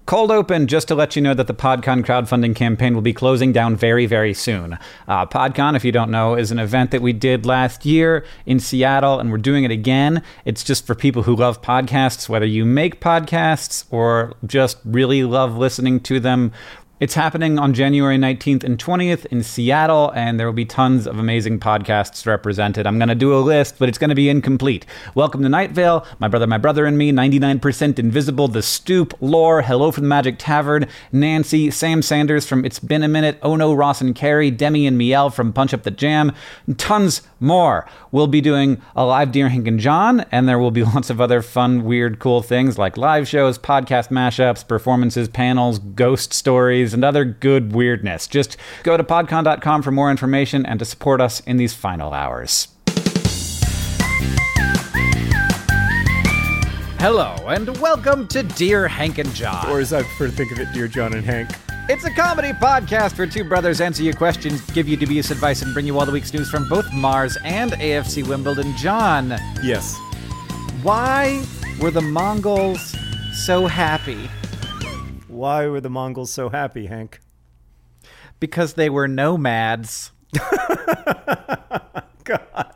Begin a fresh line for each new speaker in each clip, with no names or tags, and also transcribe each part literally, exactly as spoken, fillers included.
Cold open, just to let you know that the PodCon crowdfunding campaign will be closing down very, very soon. Uh, PodCon, if you don't know, is an event that we did last year in Seattle, and we're doing it again. It's just for people who love podcasts, whether you make podcasts or just really love listening to them. It's happening on January nineteenth and twentieth in Seattle, and there will be tons of amazing podcasts represented. I'm going to do a list, but it's going to be incomplete. Welcome to Night Vale, My Brother, My Brother and Me, ninety-nine percent Invisible, The Stoop, Lore, Hello from the Magic Tavern, Nancy, Sam Sanders from It's Been a Minute, Oh No, Ross and Carrie, Demi and Miel from Punch Up the Jam, and tons more. We'll be doing a live Dear Hank and John, and there will be lots of other fun, weird, cool things like live shows, podcast mashups, performances, panels, ghost stories, and other good weirdness. Just go to podcon dot com for more information and to support us in these final hours. Hello, and welcome to Dear Hank and John.
Or as I prefer to think of it, Dear John and Hank.
It's a comedy podcast where two brothers answer your questions, give you dubious advice, and bring you all the week's news from both Mars and A F C Wimbledon. John.
Yes.
Why were the Mongols so happy?
Why were the Mongols so happy, Hank?
Because they were nomads.
God.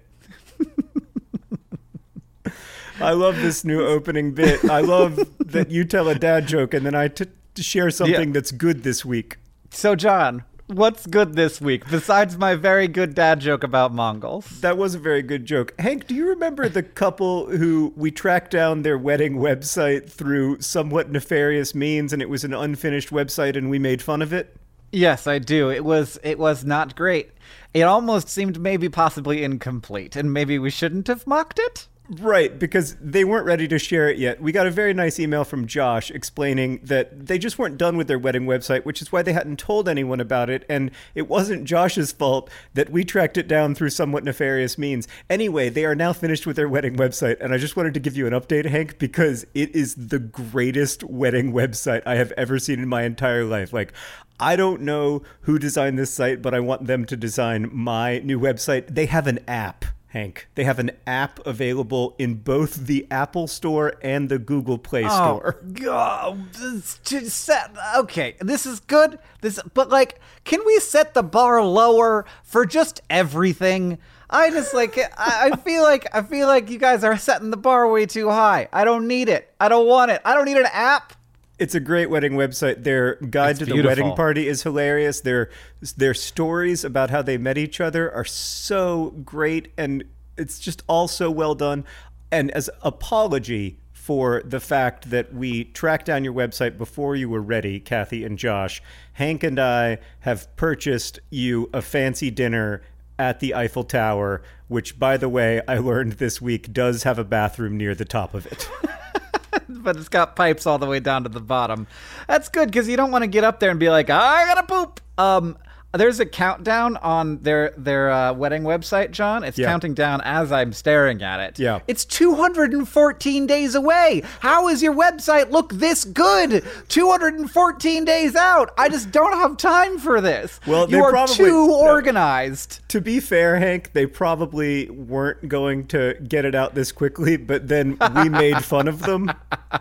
I love this new opening bit. I love that you tell a dad joke and then I t- share something yeah. that's good this week.
So, John, what's good this week besides my very good dad joke about Mongols?
That was a very good joke. Hank, do you remember the couple who we tracked down their wedding website through somewhat nefarious means, and it was an unfinished website and we made fun of it?
Yes, I do. It was it was not great. It almost seemed maybe possibly incomplete, and maybe we shouldn't have mocked it?
Right, because they weren't ready to share it yet. We got a very nice email from Josh explaining that they just weren't done with their wedding website, which is why they hadn't told anyone about it, and it wasn't Josh's fault that we tracked it down through somewhat nefarious means. Anyway, they are now finished with their wedding website, and I just wanted to give you an update, Hank, because it is the greatest wedding website I have ever seen in my entire life. Like, I don't know who designed this site, but I want them to design my new website. They have an app. Hank, they have an app available in both the Apple Store and the Google Play Store.
Oh, God. This just set, okay, this is good. This, but, like, can we set the bar lower for just everything? I just, like, I, I feel like, I feel like you guys are setting the bar way too high. I don't need it. I don't want it. I don't need an app.
It's a great wedding website. Their guide
it's
to
beautiful.
the wedding party is hilarious. Their their stories about how they met each other are so great, and it's just all so well done. And as apology for the fact that we tracked down your website before you were ready, Kathy and Josh, Hank and I have purchased you a fancy dinner at the Eiffel Tower, which, by the way, I learned this week does have a bathroom near the top of it.
But it's got pipes all the way down to the bottom. That's good, because you don't want to get up there and be like, I gotta poop. Um, there's a countdown on their their uh, wedding website, John. It's yeah. counting down as I'm staring at it.
Yeah.
It's two hundred fourteen days away. How is your website look this good? two hundred fourteen days out. I just don't have time for this.
Well,
you are
probably,
too organized.
No, to be fair, Hank, they probably weren't going to get it out this quickly, but then we made fun of them.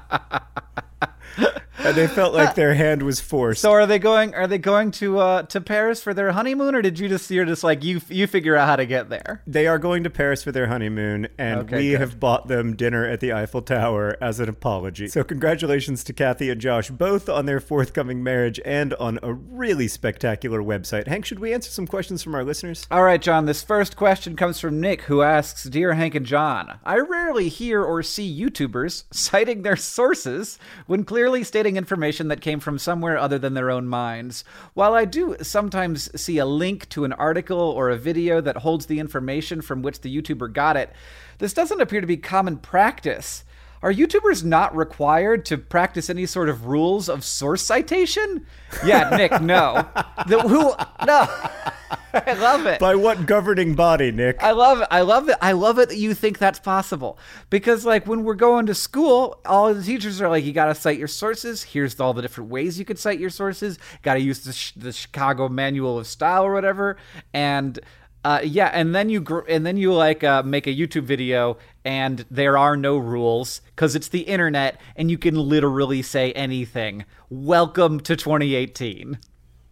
And they felt like their hand was forced.
So are they going? Are they going to uh, to Paris for their honeymoon, or did you just you're just like you you figure out how to get there?
They are going to Paris for their honeymoon, and okay, we good. have bought them dinner at the Eiffel Tower as an apology. So congratulations to Kathy and Josh, both on their forthcoming marriage and on a really spectacular website. Hank, should we answer some questions from our listeners?
All right, John. This first question comes from Nick, who asks, "Dear Hank and John, I rarely hear or see YouTubers citing their sources when clearly stating information that came from somewhere other than their own minds. While I do sometimes see a link to an article or a video that holds the information from which the YouTuber got it, this doesn't appear to be common practice. Are YouTubers not required to practice any sort of rules of source citation?" Yeah, Nick, no. The, who? No. I love it.
By what governing body, Nick?
I love it. I love it. I love it that you think that's possible. Because, like, when we're going to school, all the teachers are like, you got to cite your sources. Here's all the different ways you could cite your sources. Got to use the, the Chicago Manual of Style or whatever. And Uh, yeah, and then you gr- and then you like uh, make a YouTube video, and there are no rules because it's the internet, and you can literally say anything. Welcome to twenty eighteen.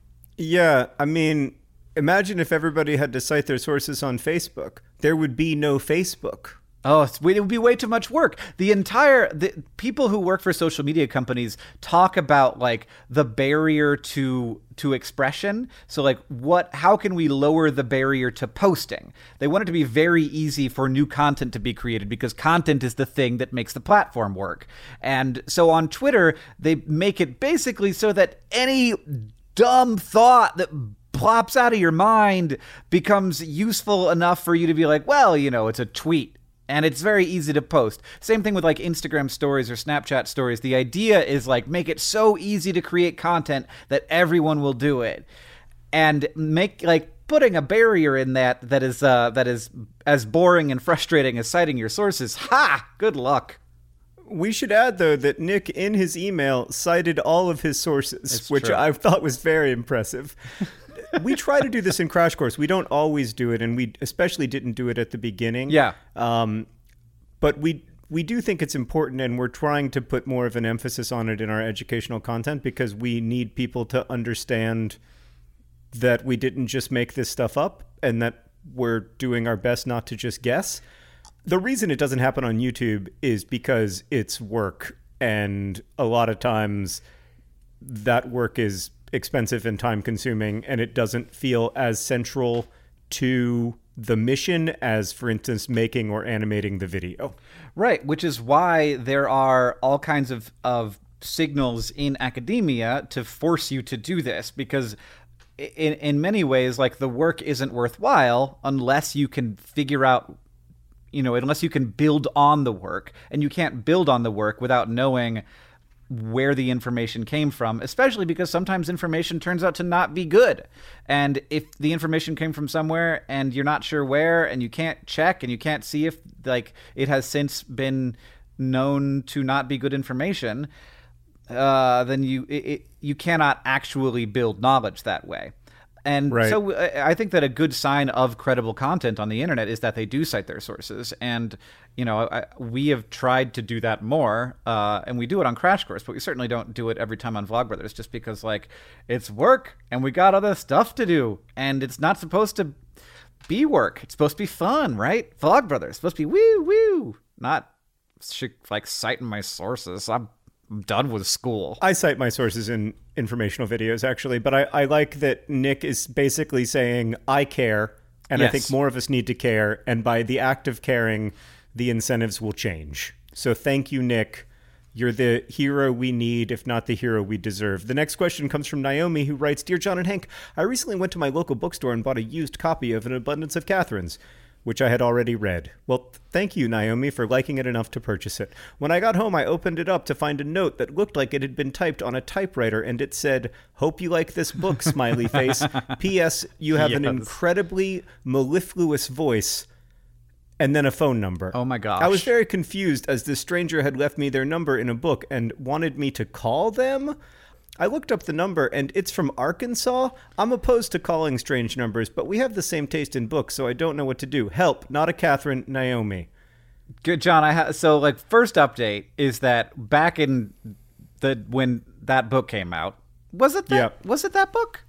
Yeah, I mean, imagine if everybody had to cite their sources on Facebook. There would be no Facebook.
Oh, it would be way too much work. The entire the people who work for social media companies talk about like the barrier to to expression. So like what how can we lower the barrier to posting? They want it to be very easy for new content to be created because content is the thing that makes the platform work. And so on Twitter, they make it basically so that any dumb thought that plops out of your mind becomes useful enough for you to be like, well, you know, it's a tweet. And it's very easy to post. Same thing with like Instagram stories or Snapchat stories. The idea is like make it so easy to create content that everyone will do it. And make like putting a barrier in that that is uh, that is as boring and frustrating as citing your sources. Ha! Good luck.
We should add, though, that Nick, in his email, cited all of his sources,
It's
which
true.
I thought was very impressive. We try to do this in Crash Course. We don't always do it, and we especially didn't do it at the beginning.
Yeah.
Um, but we we do think it's important, and we're trying to put more of an emphasis on it in our educational content because we need people to understand that we didn't just make this stuff up and that we're doing our best not to just guess. The reason it doesn't happen on YouTube is because it's work, and a lot of times that work is expensive and time consuming, and it doesn't feel as central to the mission as, for instance, making or animating the video.
Right, which is why there are all kinds of, of signals in academia to force you to do this, because in in many ways, like the work isn't worthwhile unless you can figure out, you know, unless you can build on the work, and you can't build on the work without knowing where the information came from, especially because sometimes information turns out to not be good. And if the information came from somewhere and you're not sure where, and you can't check and you can't see if like it has since been known to not be good information, uh, then you it, it, you cannot actually build knowledge that way. And
Right.
so I I think that a good sign of credible content on the internet is that they do cite their sources. And, you know, I, we have tried to do that more, uh, and we do it on Crash Course, but we certainly don't do it every time on Vlogbrothers just because, like, it's work and we got other stuff to do. And it's not supposed to be work. It's supposed to be fun, right? Vlogbrothers, supposed to be woo, woo, not, sh- like, citing my sources. I'm I'm done with school.
I cite my sources in informational videos, actually, but I, I like that Nick is basically saying, I care, and
Yes.
I think more of us need to care, and by the act of caring, the incentives will change. So thank you, Nick. You're the hero we need, if not the hero we deserve. The next question comes from Naomi, who writes, Dear John and Hank, I recently went to my local bookstore and bought a used copy of An Abundance of Catherines, which I had already read. Well, thank you, Naomi, for liking it enough to purchase it. When I got home, I opened it up to find a note that looked like it had been typed on a typewriter, and it said, Hope you like this book, smiley face. P S. You have an
Yes.
incredibly mellifluous voice. And then a phone number.
Oh my gosh.
I was very confused as this stranger had left me their number in a book and wanted me to call them. I looked up the number, and it's from Arkansas. I'm opposed to calling strange numbers, but we have the same taste in books, so I don't know what to do. Help, not a Catherine, Naomi.
Good, John. I ha- so like first update is that back in the when that book came out, was it that
Yeah.
was it that book?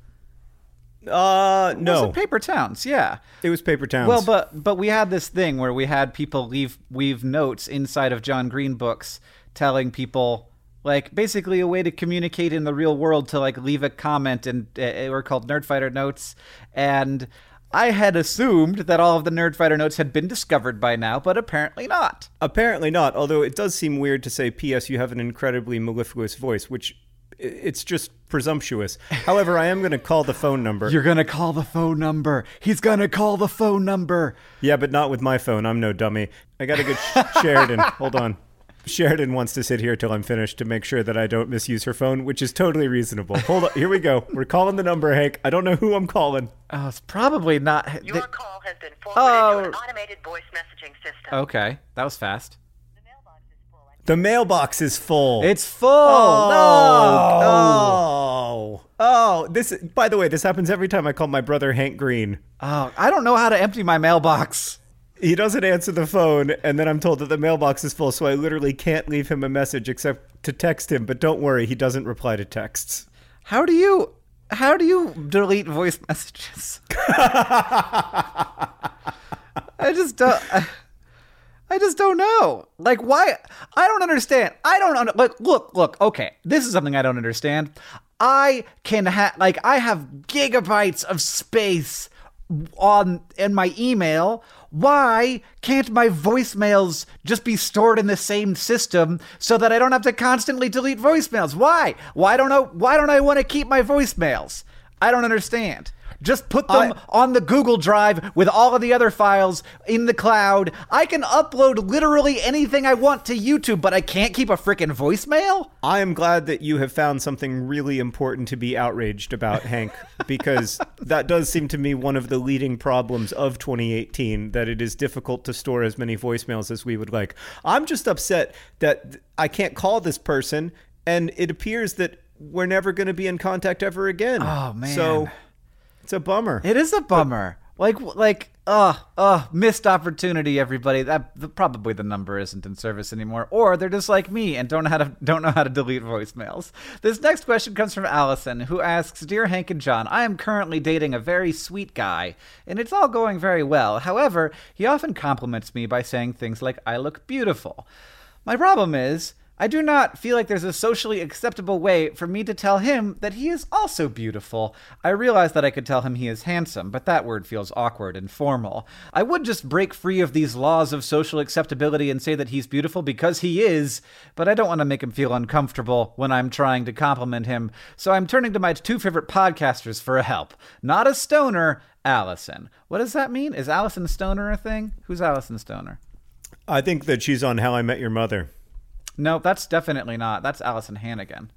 Uh, no.
Was it Paper Towns? Yeah.
It was Paper Towns.
Well, but but we had this thing where we had people leave weave notes inside of John Green books telling people, like, basically a way to communicate in the real world, to like leave a comment, and uh, they were called Nerdfighter notes. And I had assumed that all of the Nerdfighter notes had been discovered by now, but apparently not.
Apparently not, although it does seem weird to say, P S. You have an incredibly mellifluous voice, which i- it's just presumptuous. However, I am going to call the phone number.
You're gonna call the phone number. He's gonna call the phone number.
Yeah, but not with my phone. I'm no dummy. I got to get Sh- Sheridan. Hold on. Sheridan wants to sit here till I'm finished to make sure that I don't misuse her phone, which is totally reasonable. Hold on. Here we go. We're calling the number, Hank. I don't know who I'm calling.
Oh, it's probably not.
Your
th-
call has been forwarded
Oh.
to an automated voice messaging system.
okay, that was fast.
The mailbox is full.
The mailbox is full.
It's full.
Oh,
No.
oh, oh! this, by the way, this happens every time I call my brother Hank Green.
Oh, I don't know how to empty my mailbox.
He doesn't answer the phone, and then I'm told that the mailbox is full, so I literally can't leave him a message except to text him. But don't worry, he doesn't reply to texts.
How do you how do you delete voice messages? I just don't I, I just don't know. Like, why? I don't understand. I don't under, look look look. Okay, this is something I don't understand. I can have like I have gigabytes of space on in my email. Why can't my voicemails just be stored in the same system so that I don't have to constantly delete voicemails? Why? Why don't I, why don't I want to keep my voicemails? I don't understand. Just put them I, on the Google Drive with all of the other files in the cloud. I can upload literally anything I want to YouTube, but I can't keep a freaking voicemail?
I am glad that you have found something really important to be outraged about, Hank, because that does seem to me one of the leading problems of twenty eighteen, that it is difficult to store as many voicemails as we would like. I'm just upset that I can't call this person, and it appears that we're never going to be in contact ever again.
Oh, man.
So it's a bummer.
It is a bummer. But, like, like, uh, uh, missed opportunity, everybody. That the, probably the number isn't in service anymore, or they're just like me and don't know how to don't know how to delete voicemails. This next question comes from Allison, who asks, "Dear Hank and John, I am currently dating a very sweet guy, and it's all going very well. However, he often compliments me by saying things like, 'I look beautiful.' My problem is, I do not feel like there's a socially acceptable way for me to tell him that he is also beautiful. I realize that I could tell him he is handsome, but that word feels awkward and formal. I would just break free of these laws of social acceptability and say that he's beautiful because he is, but I don't want to make him feel uncomfortable when I'm trying to compliment him, so I'm turning to my two favorite podcasters for help. Not a stoner, Allison." What does that mean? Is Allison Stoner a thing? Who's Allison Stoner?
I think that she's on How I Met Your Mother.
No, that's definitely not. That's Allison Hannigan.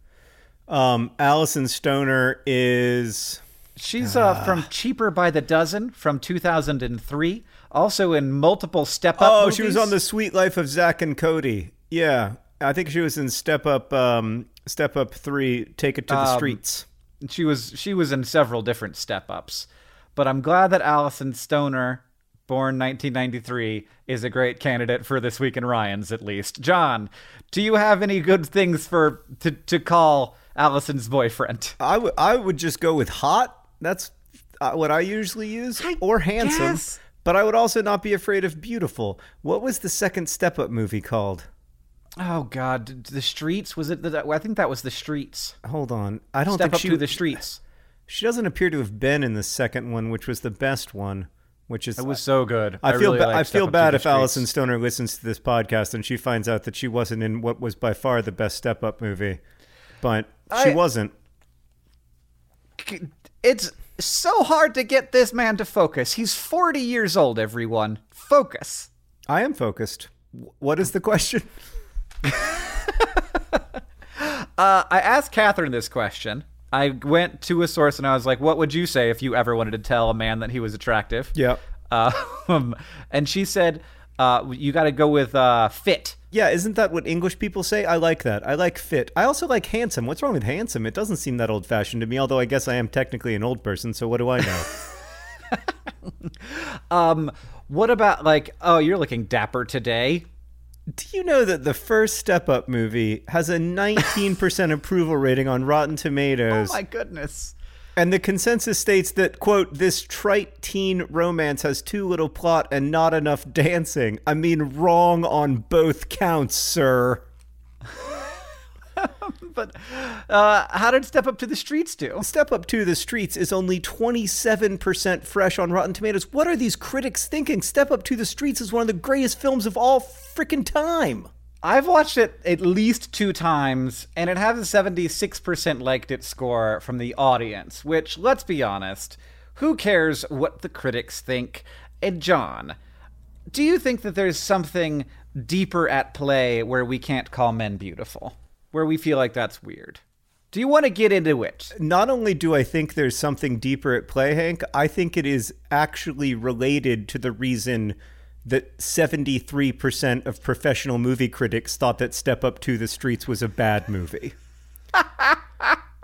Um, Allison Stoner is...
She's uh, uh, from Cheaper by the Dozen from two thousand three. Also in multiple Step Up
Oh,
movies.
She was on The Sweet Life of Zack and Cody. Yeah. I think she was in Step Up um, Step Up three, Take It to the um, Streets.
She was she was in several different Step Ups. But I'm glad that Allison Stoner, born nineteen ninety-three, is a great candidate for This Week in Ryans, at least. John, do you have any good things for to, to call Allison's boyfriend?
I, w- I would just go with hot. That's uh, what I usually use.
I
or handsome.
guess.
But I would also not be afraid of beautiful. What was the second Step Up movie called?
Oh, God. The Streets? Was it? The, I think that was The Streets.
Hold on. I don't
Step
think
Up
she...
to the Streets.
She doesn't appear to have been in the second one, which was the best one. Which is
it was so good.
I,
I
feel
really
ba- I feel bad if
Streets.
Allison Stoner listens to this podcast and she finds out that she wasn't in what was by far the best Step Up movie, but she
I,
wasn't.
It's so hard to get this man to focus. He's forty years old. Everyone, focus.
I am focused. What is the question?
uh, I asked Catherine this question. I went to a source and I was like, what would you say if you ever wanted to tell a man that he was attractive?
Yeah.
Um, and she said, uh, you got to go with uh, fit.
Yeah, isn't that what English people say? I like that. I like fit. I also like handsome. What's wrong with handsome? It doesn't seem that old-fashioned to me, although I guess I am technically an old person, so what do I know?
um, what about, like, oh, you're looking dapper today.
Do you know that the first Step Up movie has a nineteen percent approval rating on Rotten Tomatoes?
Oh, my goodness.
And the consensus states that, quote, this trite teen romance has too little plot and not enough dancing. I mean, wrong on both counts, sir.
But uh, how did Step Up to the Streets do?
Step Up to the Streets is only twenty-seven percent fresh on Rotten Tomatoes. What are these critics thinking? Step Up to the Streets is one of the greatest films of all freaking time.
I've watched it at least two times, and it has a seventy-six percent liked it score from the audience, which, let's be honest, who cares what the critics think? And John, do you think that there's something deeper at play where we can't call men beautiful? Where we feel like that's weird? Do you want to get into it?
Not only do I think there's something deeper at play, Hank, I think it is actually related to the reason that seventy-three percent of professional movie critics thought that Step Up to the Streets was a bad movie.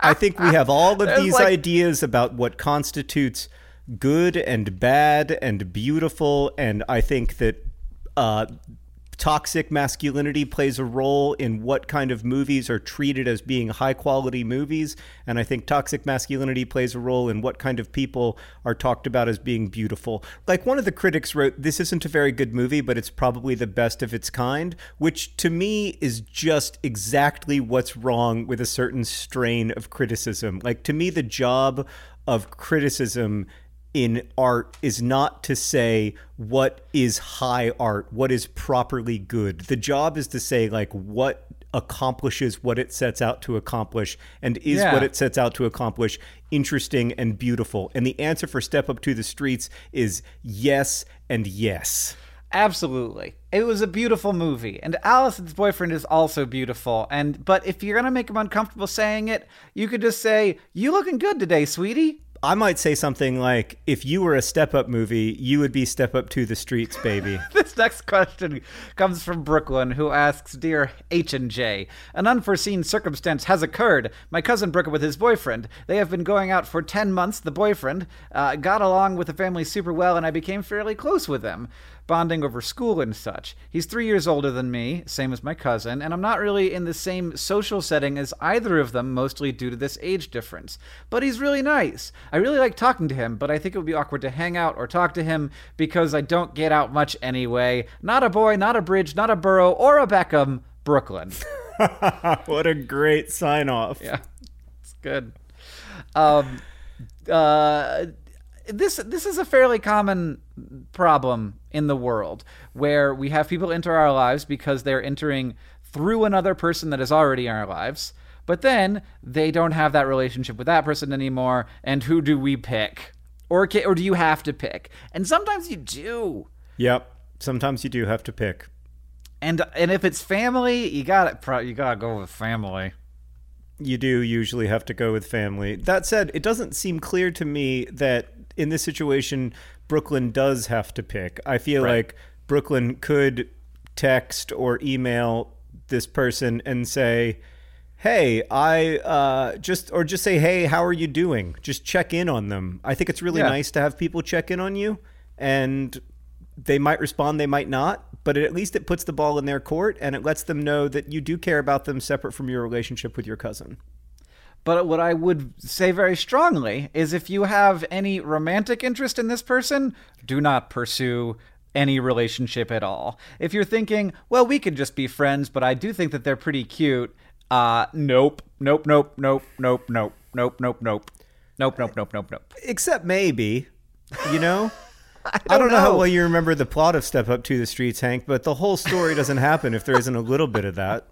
I think we have all of
There's
these
like-
ideas about what constitutes good and bad and beautiful, and I think that uh, toxic masculinity plays a role in what kind of movies are treated as being high-quality movies, and I think toxic masculinity plays a role in what kind of people are talked about as being beautiful. Like one of the critics wrote, "This isn't a very good movie, but it's probably the best of its kind," which to me is just exactly what's wrong with a certain strain of criticism. Like, to me, the job of criticism in art is not to say what is high art, what is properly good. The job is to say, like, what accomplishes what it sets out to accomplish, and is
Yeah.
what it sets out to accomplish interesting and beautiful. And the answer for Step Up to the Streets is yes and yes.
Absolutely. It was a beautiful movie, and Allison's boyfriend is also beautiful. And but if you're gonna make him uncomfortable saying it, you could just say, "You looking good today, sweetie."
I might say something like, if you were a Step Up movie, you would be Step Up to the Streets, baby.
This next question comes from Brooklyn, who asks, "Dear H and J, an unforeseen circumstance has occurred. My cousin broke up with his boyfriend. They have been going out for ten months. The boyfriend uh, got along with the family super well, and I became fairly close with him, bonding over school and such. He's three years older than me, same as my cousin, and I'm not really in the same social setting as either of them, mostly due to this age difference. But he's really nice. I really like talking to him, but I think it would be awkward to hang out or talk to him because I don't get out much anyway. Not a boy, not a bridge, not a Burrow, or a Beckham. Brooklyn."
What a great sign off.
Yeah, it's good. Um, uh, this this is a fairly common problem in the world where we have people enter our lives because they're entering through another person that is already in our lives, but then they don't have that relationship with that person anymore, and who do we pick? Or ca- or do you have to pick? And sometimes you do.
Yep. Sometimes you do have to pick.
And and if it's family, you got to you got to go with family.
You do usually have to go with family. That said, it doesn't seem clear to me that in this situation, Brooklyn does have to pick. I feel
Right.
like Brooklyn could text or email this person and say, "Hey, I uh, just," or just say, "Hey, how are you doing?" Just check in on them. I think it's really
Yeah.
nice to have people check in on you, and they might respond, they might not, but at least it puts the ball in their court, and it lets them know that you do care about them separate from your relationship with your cousin.
But what I would say very strongly is if you have any romantic interest in this person, do not pursue any relationship at all. If you're thinking, well, we could just be friends, but I do think that they're pretty cute, uh, nope, nope, nope, nope, nope, nope, nope, nope, nope, nope, nope, nope, nope, nope.
Except maybe, you know?
I
I don't know how
know.
well you remember the plot of Step Up to the Streets, Hank, but the whole story doesn't happen if there isn't a little bit of that.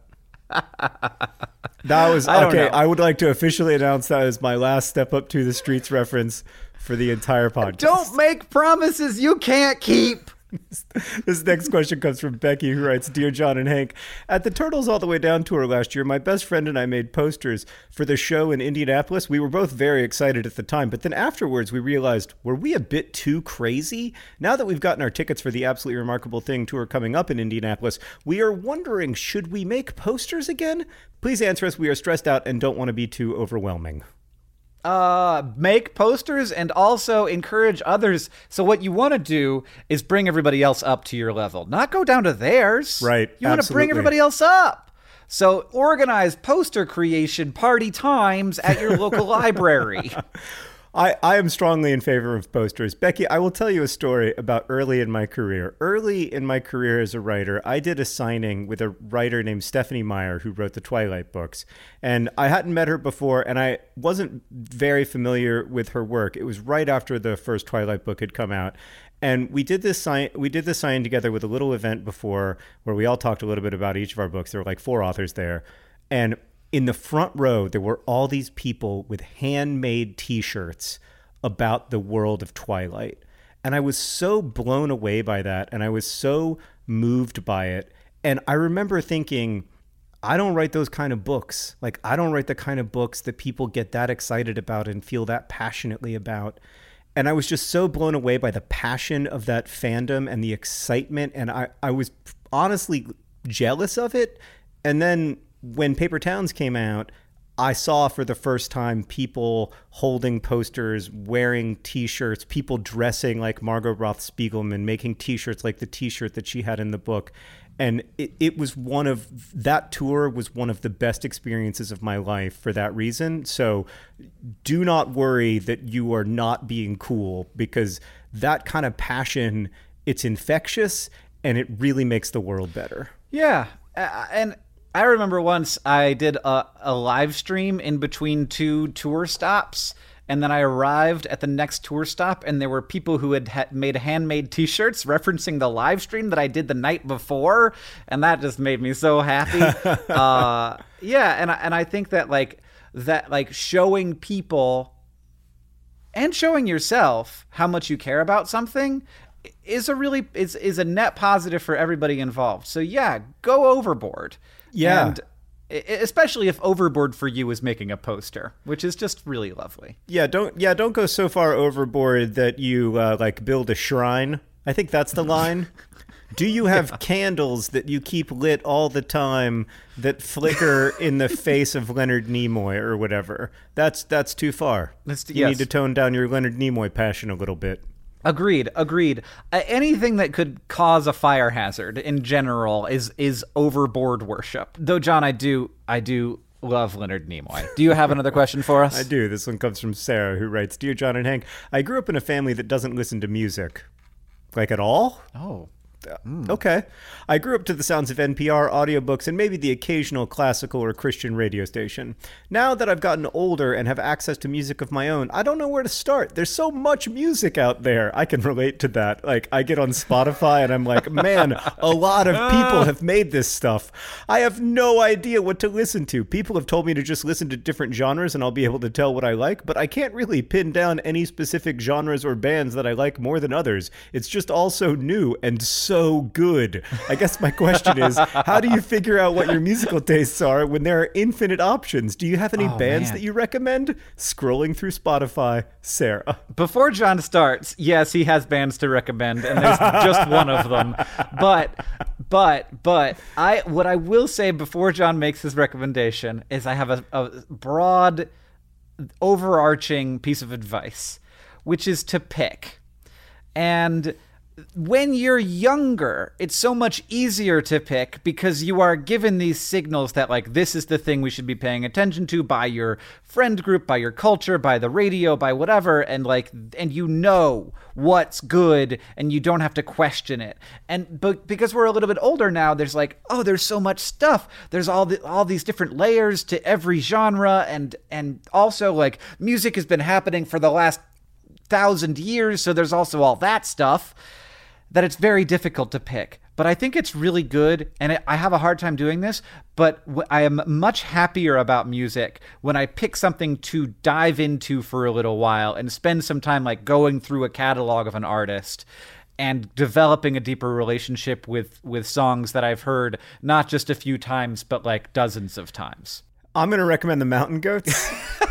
That was
I don't
okay.
know.
I would like to officially announce that as my last Step Up to the Streets reference for the entire podcast.
Don't make promises you can't keep.
This next question comes from Becky, who writes, "Dear John and Hank, at the Turtles All the Way Down tour last year, my best friend and I made posters for the show in Indianapolis. We were both very excited at the time, but then afterwards we realized, were we a bit too crazy? Now that we've gotten our tickets for the Absolutely Remarkable Thing tour coming up in Indianapolis, we are wondering, should we make posters again? Please answer us. We are stressed out and don't want to be too overwhelming."
Uh, make posters and also encourage others. So what you want to do is bring everybody else up to your level, not go down to theirs.
Right,
You want to bring
absolutely.
everybody else up. So organize poster creation party times at your local library.
I, I am strongly in favor of posters. Becky, I will tell you a story about early in my career. Early in my career as a writer, I did a signing with a writer named Stephanie Meyer, who wrote the Twilight books. And I hadn't met her before, and I wasn't very familiar with her work. It was right after the first Twilight book had come out. And we did this sign we did this sign together with a little event before where we all talked a little bit about each of our books. There were like four authors there. And in the front row, there were all these people with handmade T-shirts about the world of Twilight. And I was so blown away by that, and I was so moved by it. And I remember thinking, I don't write those kind of books. Like, I don't write the kind of books that people get that excited about and feel that passionately about. And I was just so blown away by the passion of that fandom and the excitement. And I, I was honestly jealous of it. And then when Paper Towns came out, I saw for the first time people holding posters, wearing T-shirts, people dressing like Margot Roth Spiegelman, making T-shirts like the T-shirt that she had in the book. And it, it was one of, that tour was one of the best experiences of my life for that reason. So do not worry that you are not being cool, because that kind of passion, it's infectious and it really makes the world better.
Yeah. Uh, and I remember once I did a, a live stream in between two tour stops, and then I arrived at the next tour stop, and there were people who had ha- made handmade T-shirts referencing the live stream that I did the night before, and that just made me so happy. uh, yeah, and I, and I think that like that like showing people and showing yourself how much you care about something is a really is is a net positive for everybody involved. So yeah, go overboard.
Yeah.
And especially if overboard for you is making a poster, which is just really lovely.
Yeah, don't yeah, don't go so far overboard that you uh, like build a shrine. I think that's the line. Do you have yeah. candles that you keep lit all the time that flicker in the face of Leonard Nimoy or whatever? That's that's too far. That's, you yes. need to tone down your Leonard Nimoy passion a little bit.
Agreed, agreed. Uh, anything that could cause a fire hazard in general is is overboard worship. Though, John, I do I do love Leonard Nimoy. Do you have another question for us?
I do. This one comes from Sarah, who writes, "Dear John and Hank, I grew up in a family that doesn't listen to music. Like at all?
Oh.
Mm. Okay. I grew up to the sounds of N P R, audiobooks, and maybe the occasional classical or Christian radio station. Now that I've gotten older and have access to music of my own, I don't know where to start. There's so much music out there." I can relate to that. Like, I get on Spotify and I'm like, man, a lot of people have made this stuff. I have no idea what to listen to. People have told me to just listen to different genres and I'll be able to tell what I like, but I can't really pin down any specific genres or bands that I like more than others. It's just all so new and so so good. I guess my question is, how do you figure out what your musical tastes are when there are infinite options? Do you have any
oh,
bands
man.
that you recommend? Scrolling through Spotify, Sarah.
Before John starts, yes, he has bands to recommend, and there's just one of them. But, but, but, I what I will say before John makes his recommendation is I have a, a broad, overarching piece of advice, which is to pick. And when you're younger, it's so much easier to pick because you are given these signals that, like, this is the thing we should be paying attention to by your friend group, by your culture, by the radio, by whatever, and like, and you know what's good, and you don't have to question it. And but because we're a little bit older now, there's like, oh, there's so much stuff. There's all the all these different layers to every genre, and and also like music has been happening for the last thousand years, so there's also all that stuff that it's very difficult to pick. But I think it's really good, and it, I have a hard time doing this, but w- I am much happier about music when I pick something to dive into for a little while and spend some time like going through a catalog of an artist and developing a deeper relationship with, with songs that I've heard not just a few times, but like dozens of times.
I'm going to recommend the Mountain Goats.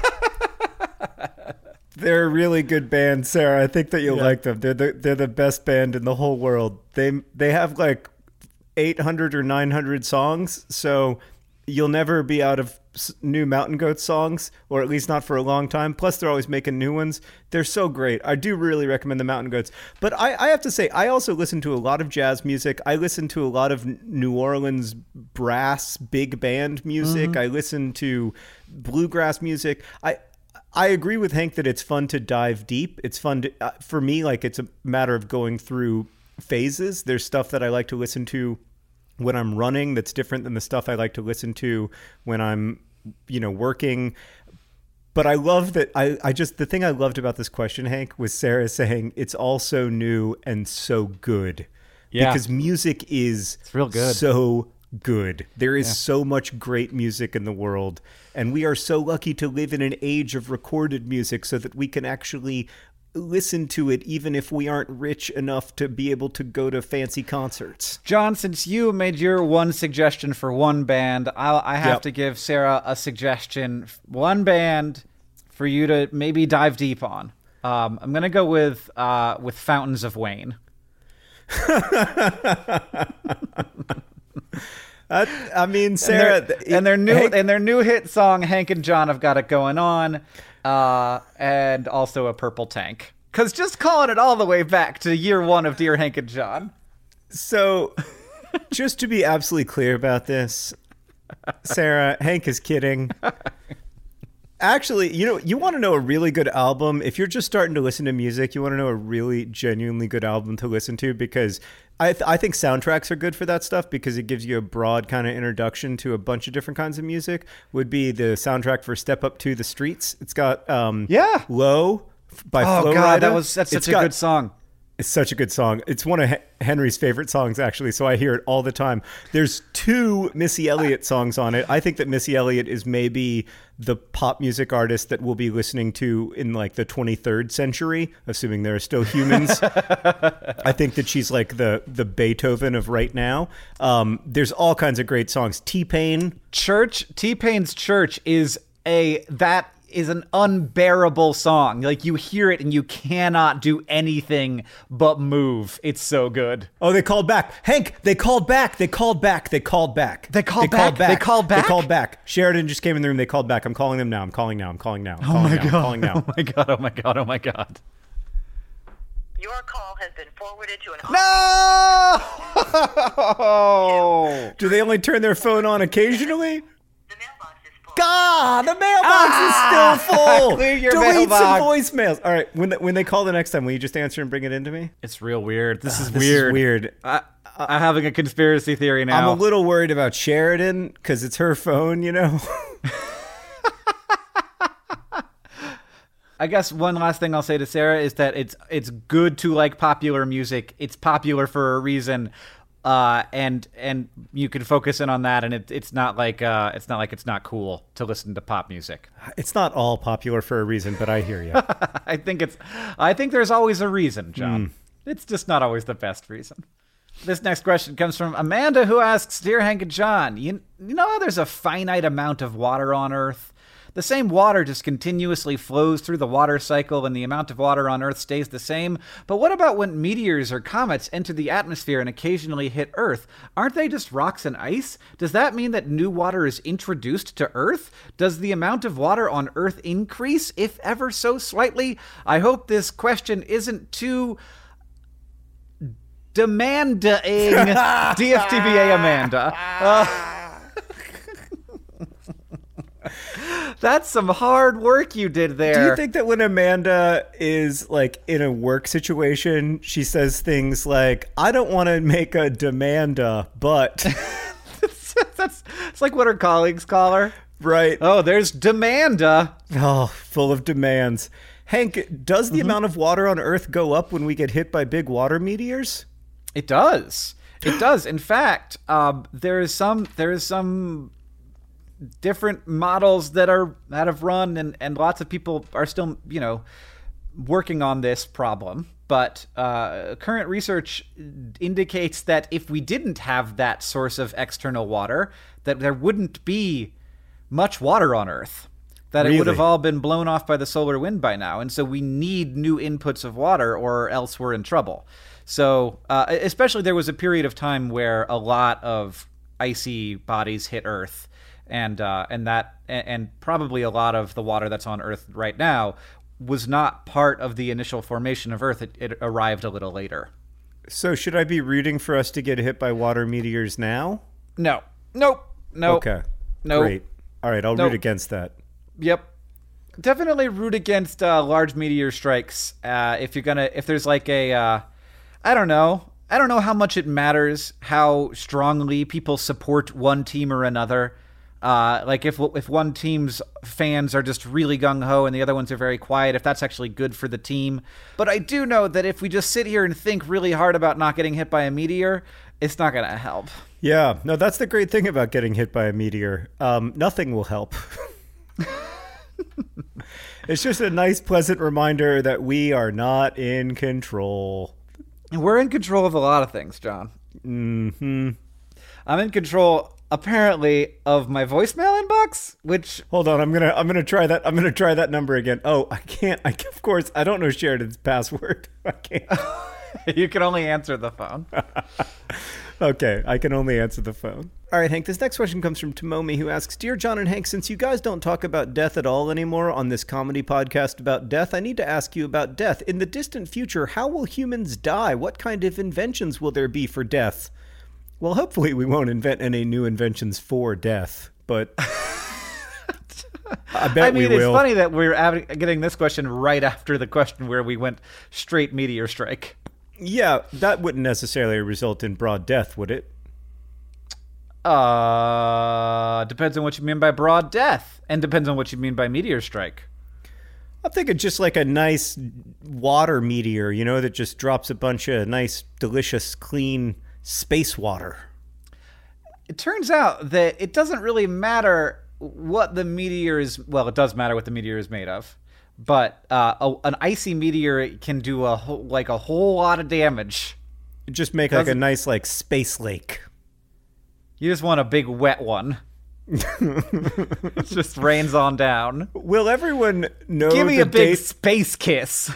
They're a really good band, Sarah. I think that you'll yeah. like them. They're the they're the best band in the whole world. They they have like eight hundred or nine hundred songs, so you'll never be out of new Mountain Goats songs, or at least not for a long time. Plus, they're always making new ones. They're so great. I do really recommend the Mountain Goats. But I, I have to say, I also listen to a lot of jazz music. I listen to a lot of New Orleans brass big band music. Mm-hmm. I listen to bluegrass music. I I agree with Hank that it's fun to dive deep. It's fun to, uh, for me, like it's a matter of going through phases. There's stuff that I like to listen to when I'm running that's different than the stuff I like to listen to when I'm, you know, working. But I love that. I, I just, the thing I loved about this question, Hank, was Sarah saying it's all so new and so good.
Yeah.
Because music is
it's real good.
so good. There is
yeah.
so much great music in the world. And we are so lucky to live in an age of recorded music so that we can actually listen to it even if we aren't rich enough to be able to go to fancy concerts.
John, since you made your one suggestion for one band, I'll, I have
yep.
to give Sarah a suggestion, one band for you to maybe dive deep on. Um, I'm going to go with uh, with Fountains of Wayne.
I, I mean, Sarah,
and, their, and their new
Hank,
and their new hit song, Hank and John Have Got It Going On, uh, and also a purple tank. Because just calling it all the way back to year one of Dear Hank and John.
So, just to be absolutely clear about this, Sarah, Hank is kidding. Actually, you know, you want to know a really good album. If you're just starting to listen to music, you want to know a really genuinely good album to listen to, because I, th- I think soundtracks are good for that stuff, because it gives you a broad kind of introduction to a bunch of different kinds of music. Would be the soundtrack for Step Up to the Streets. It's got um,
yeah,
Low by
oh
Flo
God,
Rida.
that was that's such
It's
a
got,
good song.
It's such a good song. It's one of H- Henry's favorite songs, actually, so I hear it all the time. There's two Missy Elliott songs on it. I think that Missy Elliott is maybe the pop music artist that we'll be listening to in like the twenty-third century, assuming there are still humans. I think that she's like the the Beethoven of right now. Um, there's all kinds of great songs. T-Pain.
Church, T-Pain's Church is a, that is an unbearable song. Like, you hear it and you cannot do anything but move. It's so good.
Oh, they called back. Hank, they called back. They called back. They called back.
They called back? They called back?
They called back. Sheridan just came in the room. They called back. I'm calling them now. I'm calling now. I'm calling now. I'm
Oh
calling
my
now. I'm
God.
calling now.
Oh my God. Oh my God. Oh my God.
Your call has been forwarded to an
No!
Do they only turn their phone on occasionally?
The mailbox is full.
God, the mailbox
Ah!
is still full.
Clear your
Delete
mailbox.
some voicemails. All right, when they, when they call the next time, will you just answer and bring it in to me?
It's real weird. This is
This
weird.
is weird.
I, I'm having a conspiracy theory now.
I'm a little worried about Sheridan because it's her phone, you know?
I guess one last thing I'll say to Sarah is that it's it's good to like popular music. It's popular for a reason, uh, and and you can focus in on that. And it, it's not like uh, it's not like it's not cool to listen to pop music.
It's not all popular for a reason, but I hear you.
I think it's I think there's always a reason, John. Mm. It's just not always the best reason. This next question comes from Amanda, who asks, "Dear Hank and John, you, you know how there's a finite amount of water on Earth? The same water just continuously flows through the water cycle and the amount of water on Earth stays the same. But what about when meteors or comets enter the atmosphere and occasionally hit Earth? Aren't they just rocks and ice? Does that mean that new water is introduced to Earth? Does the amount of water on Earth increase, if ever so slightly? I hope this question isn't too demanding." D F T B A Amanda. Uh, That's some hard work you did there.
Do you think that when Amanda is like in a work situation, she says things like, "I don't want to make a demanda, but..."
That's it's like what her colleagues call her.
Right.
Oh, there's demanda.
Oh, full of demands. Hank, does the
Mm-hmm.
amount of water on Earth go up when we get hit by big water meteors?
It does. It does. In fact, um, there is some there is some different models that are that have run, and, and lots of people are still, you know, working on this problem. But uh, current research indicates that if we didn't have that source of external water, that there wouldn't be much water on Earth. That
Really?
It would have all been blown off by the solar wind by now. And so we need new inputs of water, or else we're in trouble. So uh, especially there was a period of time where a lot of icy bodies hit Earth. And uh, and that and, and probably a lot of the water that's on Earth right now was not part of the initial formation of Earth. It, it arrived a little later.
So should I be rooting for us to get hit by water meteors now?
No. Nope. Nope.
Okay.
Nope.
Great. All right, I'll
Nope.
root against that.
Yep. Definitely root against uh, large meteor strikes. Uh, if you're gonna, if there's like a, uh, I don't know, I don't know how much it matters how strongly people support one team or another. Uh, like if if one team's fans are just really gung-ho and the other ones are very quiet, if that's actually good for the team. But I do know that if we just sit here and think really hard about not getting hit by a meteor, it's not going to help.
Yeah, no, that's the great thing about getting hit by a meteor. Um, nothing will help. It's just a nice, pleasant reminder that we are not in control.
We're in control of a lot of things, John.
Mm-hmm.
I'm in control, apparently, of my voicemail inbox, which...
Hold on, I'm gonna I'm gonna try that. I'm gonna try that number again. Oh, I can't. I of course I don't know Sheridan's password. I can't.
You can only answer the phone.
Okay, I can only answer the phone. All right, Hank, this next question comes from Tomomi, who asks, Dear John and Hank, since you guys don't talk about death at all anymore on this comedy podcast about death, I need to ask you about death. In the distant future, how will humans die? What kind of inventions will there be for death? Well, hopefully we won't invent any new inventions for death, but I bet
I mean,
we
it's
will.
funny that we're av- getting this question right after the question where we went straight meteor strike.
Yeah, that wouldn't necessarily result in broad death, would it?
Uh, depends on what you mean by broad death, and depends on what you mean by meteor strike.
I'm thinking just like a nice water meteor, you know, that just drops a bunch of nice, delicious, clean space water.
It turns out that it doesn't really matter what the meteor is. Well, it does matter what the meteor is made of, but uh, a, an icy meteor can do a whole, like a whole lot of damage.
Just make like a
Doesn't-
nice, like, space lake.
You just want a big wet one. It just rains on down.
Will everyone know
Give me
the
a big
date?
space kiss.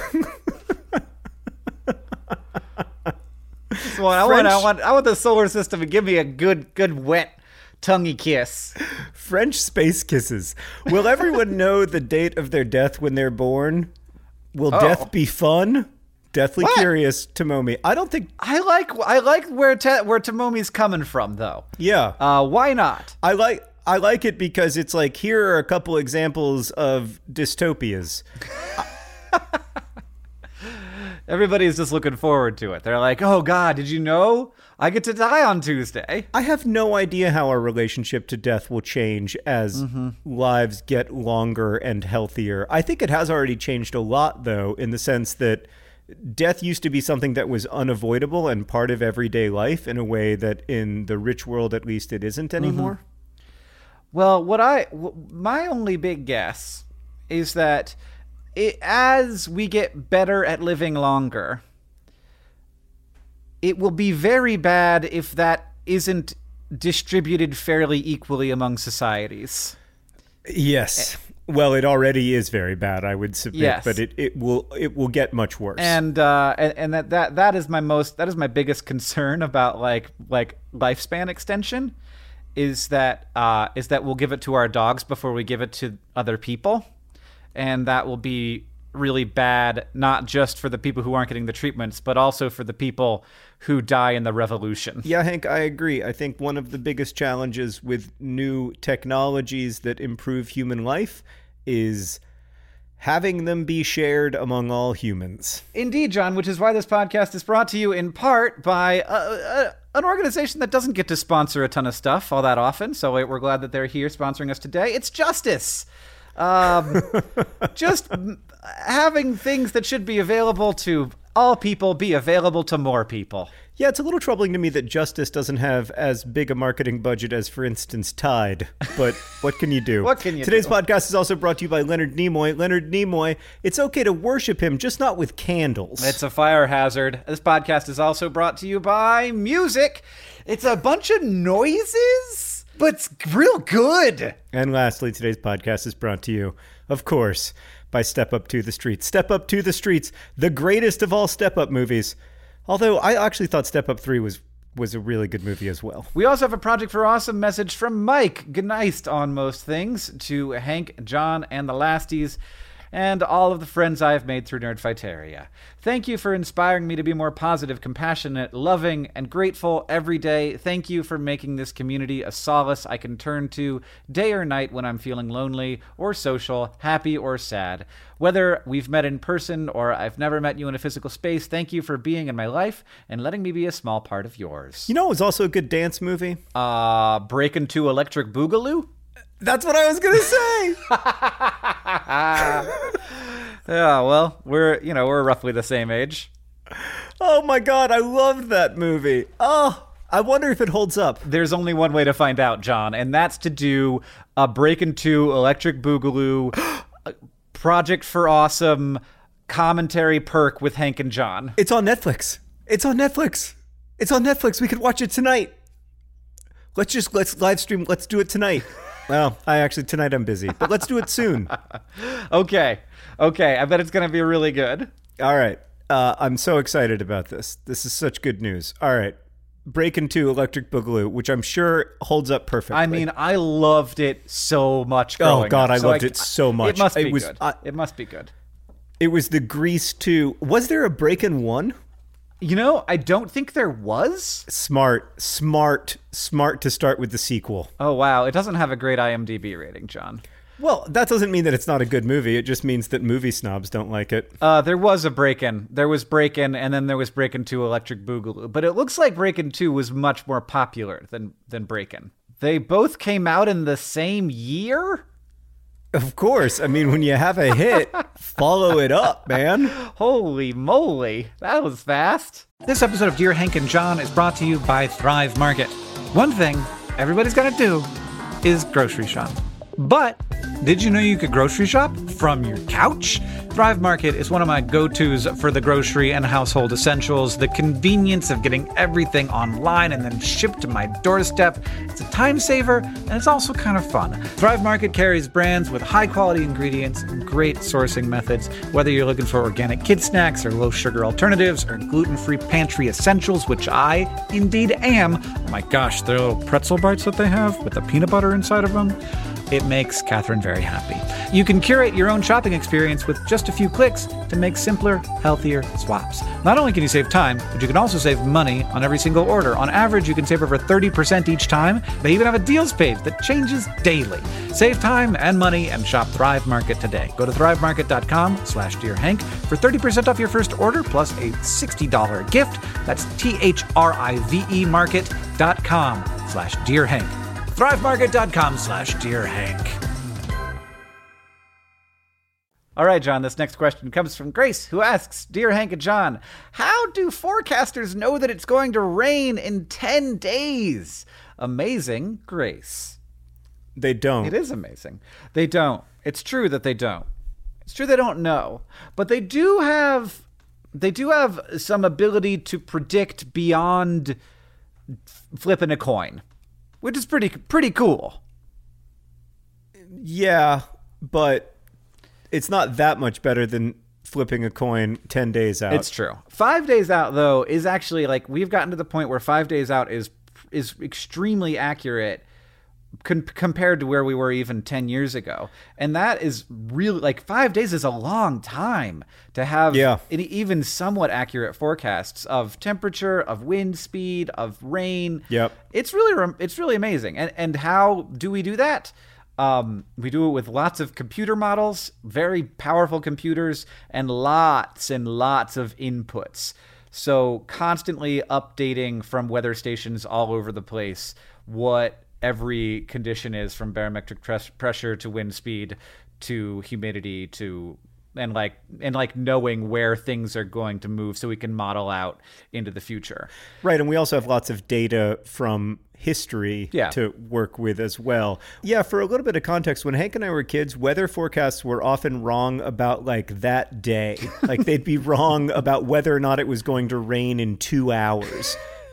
Just want- I want, I
French-
want, I want the solar system to give me a good, good wet tonguey kiss.
French space kisses. Will everyone know the date of their death when they're born? Will
Oh.
death be fun? Deathly
What?
curious, Tomomi. I don't think.
I like, I like where te- where Tomomi's coming from, though.
Yeah,
Uh, why not?
I like. I like it because it's like, here are a couple examples of dystopias.
Everybody's just looking forward to it. They're like, oh God, did you know I get to die on Tuesday?
I have no idea how our relationship to death will change as lives get longer and healthier. I think it has already changed a lot, though, in the sense that death used to be something that was unavoidable and part of everyday life in a way that in the rich world, at least, it isn't anymore.
Well, what I w- my only big guess is that it, as we get better at living longer, it will be very bad if that isn't distributed fairly equally among societies.
Yes. Well, it already is very bad, I would submit,
Yes.
but it, it will it will get much worse.
And uh, and, and that, that that is my most that is my biggest concern about like like lifespan extension, is that uh, is that we'll give it to our dogs before we give it to other people, and that will be really bad, not just for the people who aren't getting the treatments, but also for the people who die in the revolution.
Yeah, Hank, I agree. I think one of the biggest challenges with new technologies that improve human life is having them be shared among all humans.
Indeed, John, which is why this podcast is brought to you in part by uh, uh, an organization that doesn't get to sponsor a ton of stuff all that often, so we're glad that they're here sponsoring us today. It's Justice. Um, just m- having things that should be available to all people be available to more people.
Yeah, it's a little troubling to me that Justice doesn't have as big a marketing budget as, for instance, Tide. But what can you do?
What can you
Today's
do?
podcast is also brought to you by Leonard Nimoy. Leonard Nimoy, it's okay to worship him, just not with candles.
It's a fire hazard. This podcast is also brought to you by music. It's a bunch of noises, but it's real good.
And lastly, today's podcast is brought to you, of course, by Step Up to the Streets. Step Up to the Streets, the greatest of all Step Up movies. Although I actually thought Step Up three was was a really good movie as well.
We also have a Project for Awesome message from Mike Gneist on most things, to Hank, John, and the Lasties, and all of the friends I've made through Nerdfighteria. Thank you for inspiring me to be more positive, compassionate, loving, and grateful every day. Thank you for making this community a solace I can turn to day or night when I'm feeling lonely or social, happy or sad. Whether we've met in person or I've never met you in a physical space, thank you for being in my life and letting me be a small part of yours.
You know it was also a good dance movie?
Uh, Break Into Electric Boogaloo?
That's what I was going to say.
Yeah, well, we're, you know, we're roughly the same age.
Oh my God, I loved that movie. Oh, I wonder if it holds up.
There's only one way to find out, John, and that's to do a Break Into Electric Boogaloo Project for Awesome commentary perk with Hank and John.
It's on Netflix. It's on Netflix. It's on Netflix. We could watch it tonight. Let's just, let's live stream. Let's do it tonight. Well, I actually, tonight I'm busy, but let's do it soon.
Okay. Okay. I bet it's going to be really good.
All right. Uh, I'm so excited about this. This is such good news. All right. Breakin' two Electric Boogaloo, which I'm sure holds up perfectly.
I mean, I loved it so much growing
Oh, God,
up.
I
So
loved it so much.
It must be
It was-
good.
I-
it must be good.
It was the Grease two. Was there a Breakin' one?
You know, I don't think there was.
Smart, smart, smart to start with the sequel.
Oh, wow. It doesn't have a great I M D B rating, John.
Well, that doesn't mean that it's not a good movie. It just means that movie snobs don't like it.
Uh, there was a Breakin'. There was Breakin', and then there was Breakin' two Electric Boogaloo. But it looks like Breakin' two was much more popular than, than Breakin'. They both came out in the same year?
Of course. I mean, when you have a hit, follow it up, man.
Holy moly, that was fast. This episode of Dear Hank and John is brought to you by Thrive Market. One thing everybody's got to do is grocery shop. But did you know you could grocery shop from your couch? Thrive Market is one of my go-tos for the grocery and household essentials. The convenience of getting everything online and then shipped to my doorstep. It's a time saver, and it's also kind of fun. Thrive Market carries brands with high-quality ingredients and great sourcing methods. Whether you're looking for organic kid snacks or low-sugar alternatives or gluten-free pantry essentials, which I indeed am. Oh my gosh, their little pretzel bites that they have with the peanut butter inside of them. It makes Catherine very happy. You can curate your own shopping experience with just a few clicks to make simpler, healthier swaps. Not only can you save time, but you can also save money on every single order. On average, you can save over thirty percent each time. They even have a deals page that changes daily. Save time and money and shop Thrive Market today. Go to thrivemarket.com slash Dear Hank for thirty percent off your first order plus a sixty dollars gift. That's T-H-R-I-V-E market.com slash Dear Hank. thrivemarket.com slash Dear Hank. All right, John, this next question comes from Grace, who asks, Dear Hank and John, how do forecasters know that it's going to rain in ten days? Amazing, Grace.
They don't.
It is amazing. They don't. It's true that they don't. It's true they don't know. But they do have they do have some ability to predict beyond flipping a coin, which is pretty pretty cool.
Yeah, but it's not that much better than flipping a coin ten days out.
It's true. Five days out, though, is actually like we've gotten to the point where five days out is is extremely accurate con- compared to where we were even ten years ago. And that is really like five days is a long time to have
yeah.
an even somewhat accurate forecasts of temperature, of wind speed, of rain.
Yep.
It's really it's really amazing. And and how do we do that? Um, we do it with lots of computer models, very powerful computers, and lots and lots of inputs. So constantly updating from weather stations all over the place what every condition is, from barometric pres- pressure to wind speed to humidity to and like and like knowing where things are going to move so we can model out into the future.
Right, and we also have lots of data from history
yeah.
to work with as well. Yeah, for a little bit of context, when Hank and I were kids, weather forecasts were often wrong about like that day. Like they'd be wrong about whether or not it was going to rain in two hours.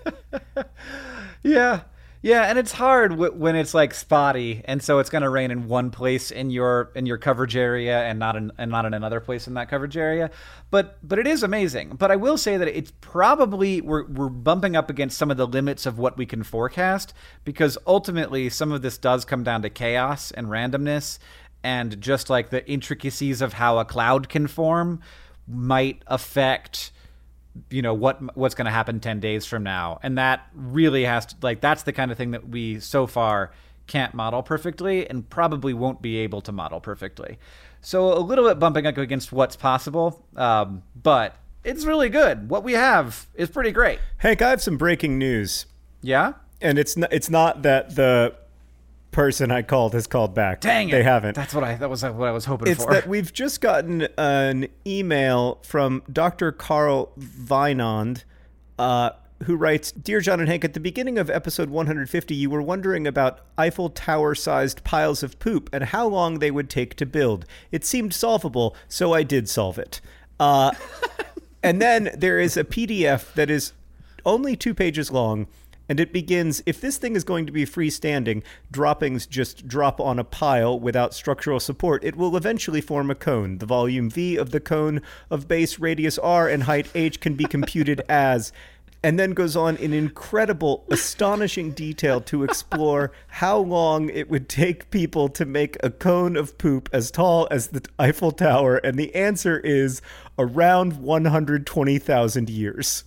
Yeah. Yeah, and it's hard w- when it's like spotty, and so it's going to rain in one place in your in your coverage area and not in and not in another place in that coverage area. But but it is amazing. But I will say that it's probably we're we're bumping up against some of the limits of what we can forecast, because ultimately some of this does come down to chaos and randomness, and just like the intricacies of how a cloud can form might affect, you know, what what's going to happen ten days from now. And that really has to, like, that's the kind of thing that we so far can't model perfectly and probably won't be able to model perfectly. So a little bit bumping up against what's possible, um, but it's really good. What we have is pretty great.
Hank, I have some breaking news.
Yeah?
And it's not, it's not that the person I called has called back.
Dang it.
They haven't.
That's what I that was what I was hoping
It's
for.
that we've just gotten an email from Doctor Carl Vinand, uh, who writes, Dear John and Hank, at the beginning of episode one hundred fifty, you were wondering about Eiffel Tower-sized piles of poop and how long they would take to build. It seemed solvable, so I did solve it. Uh, and then there is a P D F that is only two pages long, and it begins, if this thing is going to be freestanding, droppings just drop on a pile without structural support, it will eventually form a cone. The volume V of the cone of base radius R and height H can be computed as... and then goes on in incredible, astonishing detail to explore how long it would take people to make a cone of poop as tall as the Eiffel Tower. And the answer is around one hundred twenty thousand years.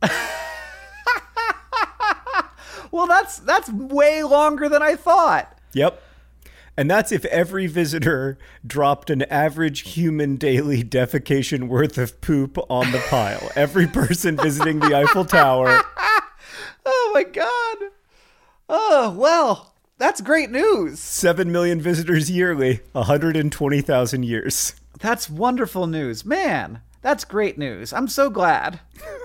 Well, that's that's way longer than I thought.
Yep. And that's if every visitor dropped an average human daily defecation worth of poop on the pile. Every person visiting the Eiffel Tower.
Oh, my God. Oh, well, that's great news.
Seven million visitors yearly, one hundred twenty thousand years.
That's wonderful news. Man, that's great news. I'm so glad.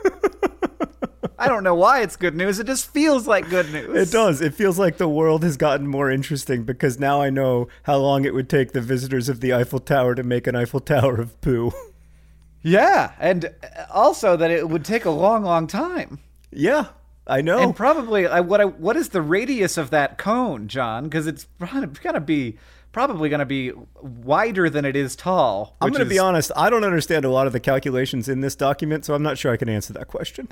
I don't know why it's good news. It just feels like good news.
It does. It feels like the world has gotten more interesting because now I know how long it would take the visitors of the Eiffel Tower to make an Eiffel Tower of poo.
Yeah, and also that it would take a long, long time.
Yeah, I know.
And probably, I, what I, what is the radius of that cone, John? Because it's going to be probably going to be wider than it is tall.
I'm going to
is...
be honest. I don't understand a lot of the calculations in this document, so I'm not sure I can answer that question.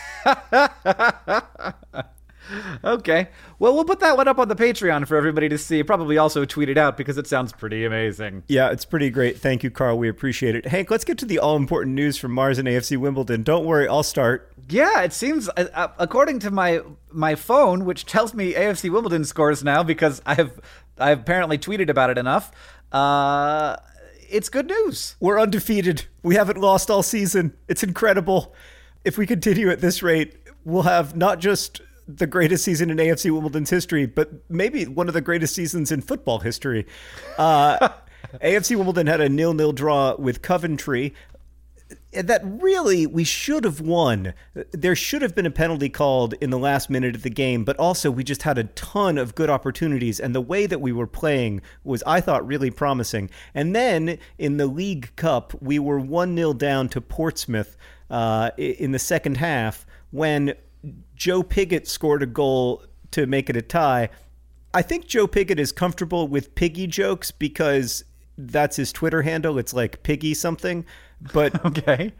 Okay. Well, we'll put that one up on the Patreon for everybody to see. Probably also tweet it out because it sounds pretty amazing.
Yeah, it's pretty great. Thank you, Carl. We appreciate it. Hank, let's get to the all-important news from Mars and A F C Wimbledon. Don't worry, I'll start.
Yeah, it seems, uh, according to my my phone, which tells me A F C Wimbledon scores now because I've I've apparently tweeted about it enough, uh, it's good news.
We're undefeated. We haven't lost all season. It's incredible. If we continue at this rate, we'll have not just the greatest season in A F C Wimbledon's history, but maybe one of the greatest seasons in football history. Uh, A F C Wimbledon had a nil-nil draw with Coventry. That really, we should have won. There should have been a penalty called in the last minute of the game, but also we just had a ton of good opportunities, and the way that we were playing was, I thought, really promising. And then in the League Cup, we were one nil down to Portsmouth uh, in the second half when Joe Pigott scored a goal to make it a tie. I think Joe Pigott is comfortable with piggy jokes because that's his Twitter handle. It's like piggy something. But
okay.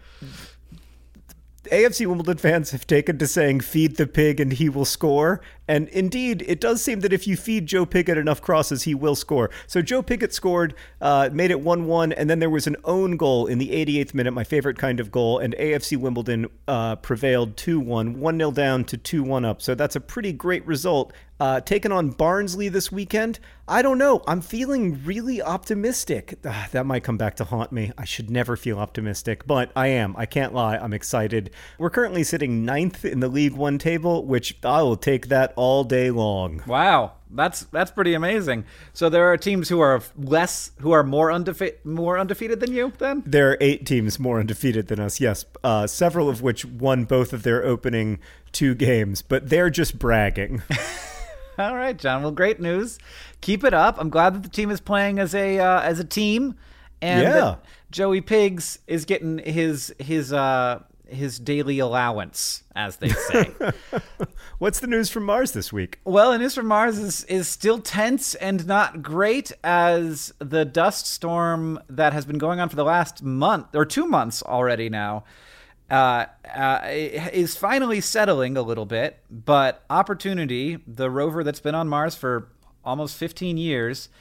A F C Wimbledon fans have taken to saying feed the pig and he will score. And indeed, it does seem that if you feed Joe Pigott enough crosses, he will score. So Joe Pigott scored, uh, made it one one, and then there was an own goal in the eighty-eighth minute, my favorite kind of goal, and A F C Wimbledon uh, prevailed two one, one nil down to two one up. So that's a pretty great result. Uh, taking on Barnsley this weekend, I don't know. I'm feeling really optimistic. Ugh, that might come back to haunt me. I should never feel optimistic, but I am. I can't lie. I'm excited. We're currently sitting ninth in the League One table, which I will take that all day long.
Wow. That's that's pretty amazing. So there are teams who are less, who are more undefeated, more undefeated than you. Then
there are eight teams more undefeated than us. Yes, uh, several of which won both of their opening two games, but they're just bragging.
All right, John. Well, great news. Keep it up. I'm glad that the team is playing as a uh, as a team, and
yeah.
that Joey Pigs is getting his his uh, his daily allowance, as they say.
What's the news from Mars this week?
Well, the news from Mars is is still tense and not great, as the dust storm that has been going on for the last month or two months already now. Uh, uh, is finally settling a little bit, but Opportunity, the rover that's been on Mars for almost fifteen years,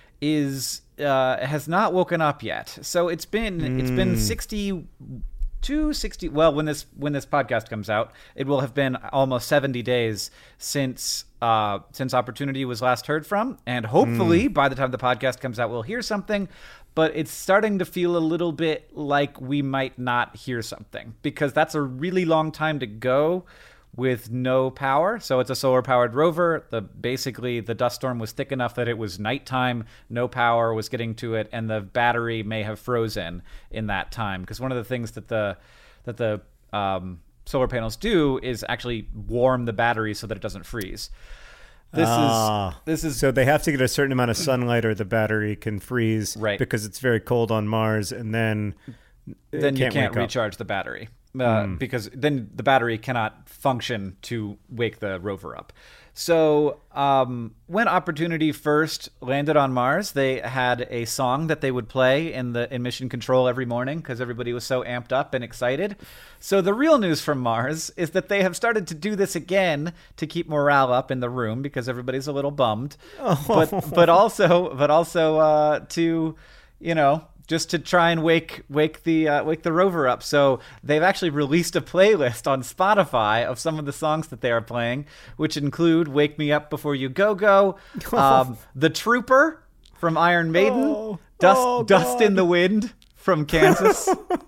is uh, has not woken up yet. So it's been mm. it's been sixty-two, sixty. Well, when this when this podcast comes out, it will have been almost seventy days since uh, since Opportunity was last heard from, and hopefully mm. by the time the podcast comes out, we'll hear something. But it's starting to feel a little bit like we might not hear something, because that's a really long time to go with no power. So it's a solar-powered rover. The basically, the dust storm was thick enough that it was nighttime, no power was getting to it, and the battery may have frozen in that time. Because one of the things that the that the um, solar panels do is actually warm the battery so that it doesn't freeze. This
ah,
is this is
so they have to get a certain amount of sunlight or the battery can freeze,
right?
Because it's very cold on Mars, and then
then you
can't,
can't recharge the battery. uh,
Mm.
because then the battery cannot function to wake the rover up. So um, when Opportunity first landed on Mars, they had a song that they would play in the in mission control every morning because everybody was so amped up and excited. So the real news from Mars is that they have started to do this again to keep morale up in the room because everybody's a little bummed.
Oh.
But but also but also uh, to you know. just to try and wake wake the uh, wake the rover up. So they've actually released a playlist on Spotify of some of the songs that they are playing, which include "Wake Me Up Before You Go Go," um, "The Trooper" from Iron Maiden,
Oh,
"Dust
oh,
Dust in
God.
the Wind" from Kansas,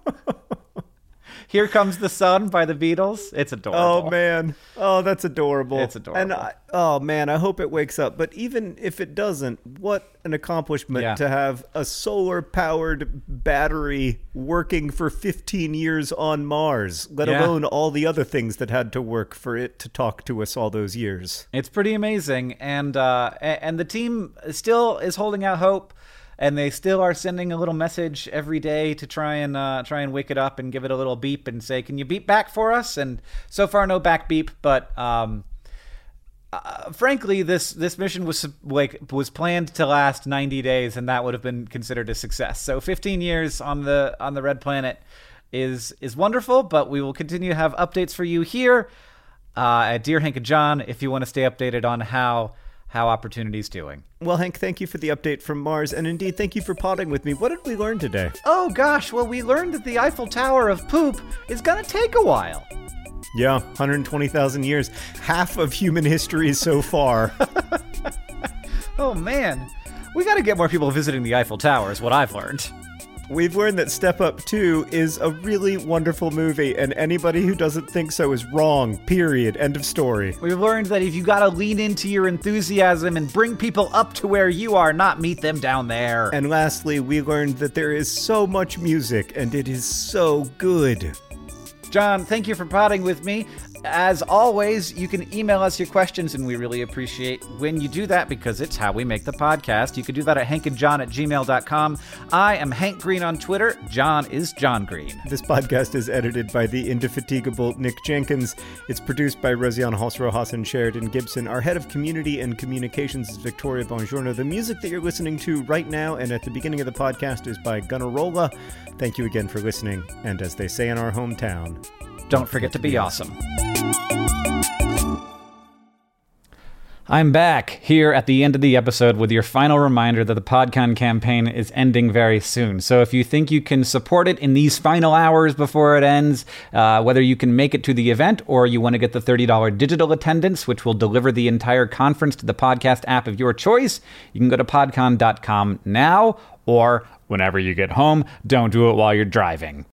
"Here Comes the Sun" by the Beatles. It's adorable.
Oh man, oh that's adorable.
It's adorable.
And I, oh man, I hope it wakes up. But even if it doesn't, what an accomplishment
Yeah.
to have a solar-powered battery working for fifteen years on Mars. Let
Yeah.
alone all the other things that had to work for it to talk to us all those years.
It's pretty amazing, and uh, a- and the team still is holding out hope, and they still are sending a little message every day to try and uh, try and wake it up and give it a little beep and say, "Can you beep back for us?" And so far, no back beep, but. Um, Uh, frankly, this this mission was like was planned to last ninety days, and that would have been considered a success. So fifteen years on the on the red planet is is wonderful, but we will continue to have updates for you here uh, at Dear Hank and John if you want to stay updated on how how Opportunity's doing.
Well, Hank, thank you for the update from Mars, and indeed, thank you for potting with me. What did we learn today?
Oh gosh, well we learned that the Eiffel Tower of poop is gonna take a while.
Yeah, one hundred twenty thousand years, half of human history so far.
Oh man, we got to get more people visiting the Eiffel Tower is what I've learned.
We've learned that Step Up two is a really wonderful movie, and anybody who doesn't think so is wrong, period. End of story.
We've learned that if you gotta lean into your enthusiasm and bring people up to where you are, not meet them down there.
And lastly, we learned that there is so much music, and it is so good.
John, thank you for potting with me. As always, you can email us your questions, and we really appreciate when you do that because it's how we make the podcast. You can do that at hankandjohn at gmail dot com. I am Hank Green on Twitter. John is John Green.
This podcast is edited by the indefatigable Nick Jenkins. It's produced by Rosianne Halsrojas and Sheridan Gibson. Our head of community and communications is Victoria Bongiorno. The music that you're listening to right now and at the beginning of the podcast is by Gunnarolla. Thank you again for listening. And as they say in our hometown,
Don't forget to be awesome. I'm back here at the end of the episode with your final reminder that the PodCon campaign is ending very soon. So if you think you can support it in these final hours before it ends, uh, whether you can make it to the event or you want to get the thirty dollars digital attendance, which will deliver the entire conference to the podcast app of your choice, you can go to podcon dot com now, or whenever you get home, don't do it while you're driving.